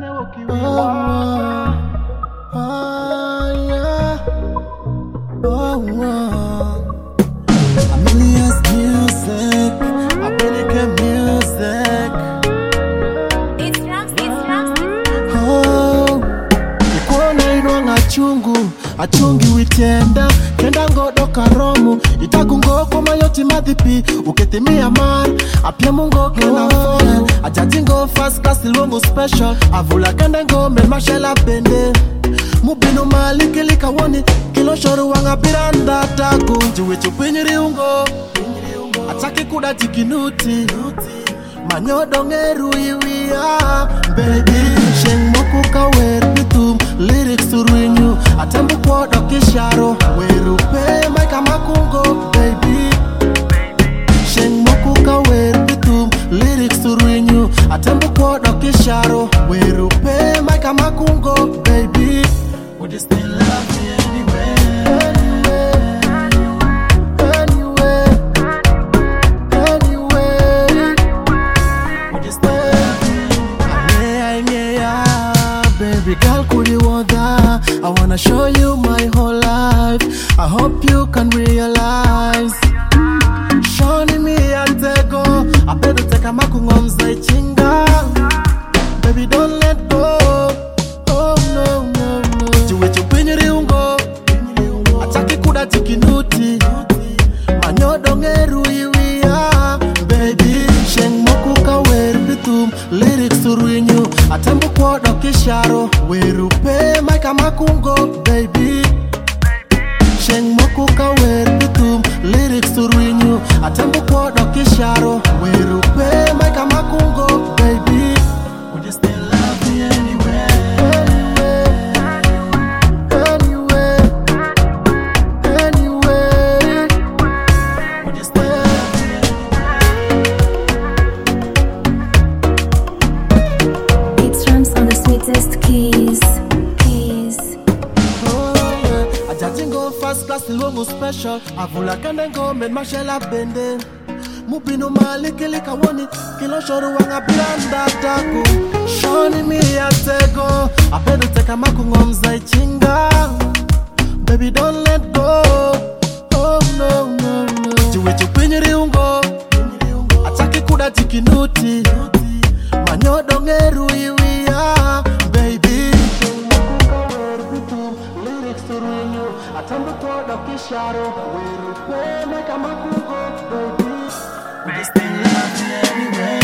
Amelia's music, Abelike music. It's Rams. Oh, ikuona inwanga achungi witenda kenda ngodo karomu itagungo kwa mayoti madhipi uketimia mar apia mungo kena phone ajajingo fast class ilwongo special avula kenda ngome mashela bende mubino maliki likawoni kilo shoru wanga piranda taku juwe chupinyiri ungo ataki kuda tikinuti manyodo ngeru iwia baby sheng moku kawer bitum lyrics uruinyu atembu kwodo kisharo werupe maika makungo baby sheng moku kawer bitum lyrics uruinyu atembu kwodo kisharo werupe maika makungo baby would you still love me anyway? Baby girl, could you want that? I wanna show you my whole life. I hope you can realize. Shoni mi antego, I better take a makungomza ichinga. Baby, don't let go. Oh no. Juwe chupinyiri ungo, ataki kuda tikinuti. Manyodo ngeru iwia. Baby, sheng moku kawer bitum lyrics uruinyu atembu kwodo kisharo werupe maika makungo baby sheng moku kawer bitum lyrics uruinyu atembu kwodo kisharo werupe maika makungo baby would you still love me anyway? Would you still love me anyway? It's Rams on the sweetest keys. Ajajingo fast class ilwongo special avula kende ngome mashela bende mubino maliki likawoni kilo shoru wanga piranda taku shoni mi atego apedo teka makungomza ichinga baby don't let go. Oh no. Juwe chupinyiri ungo ataki kuda tikinuti manyodo ngeru iwia baby lyrics uruinyu atembu kwodo kisharo werupe maika makungo baby would you still love me anyway?